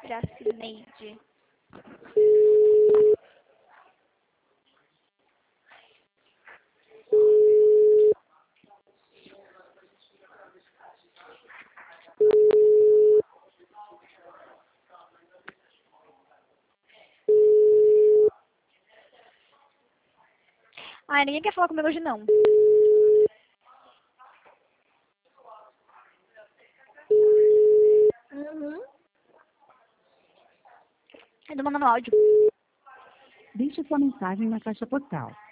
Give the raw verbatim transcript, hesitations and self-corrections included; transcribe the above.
Gracineide. Ai, ninguém quer falar comigo hoje, não. Uhum. Eu tô mandando áudio. Deixe sua mensagem na caixa postal.